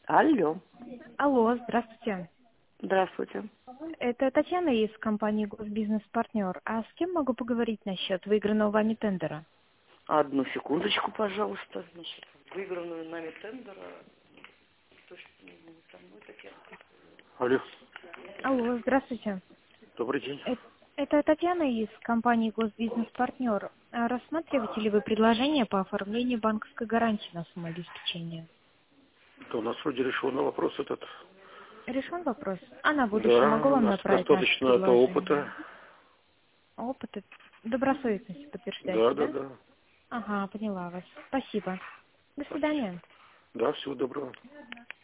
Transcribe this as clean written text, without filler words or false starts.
Алло. Алло, здравствуйте. Здравствуйте. Это Татьяна из компании «Госбизнес-партнер». А с кем могу поговорить насчет выигранного вами тендера? Одну секундочку, пожалуйста. Значит, выигранную нами тендера. Со мной Татьяна. Алло. Алло, здравствуйте. Добрый день. Это Татьяна из компании «Госбизнес-партнер». А рассматриваете ли вы предложение по оформлению банковской гарантии на сумму обеспечения? Да, у нас вроде решен вопрос этот. Решен вопрос? А на будущее Да, могу у вам нас направить наше достаточно этого предложение? опыта. Опыт, добросовестности Да, подтверждаете, да, да? да. Ага, поняла вас. Спасибо. До Спасибо. свидания. Да, всего доброго.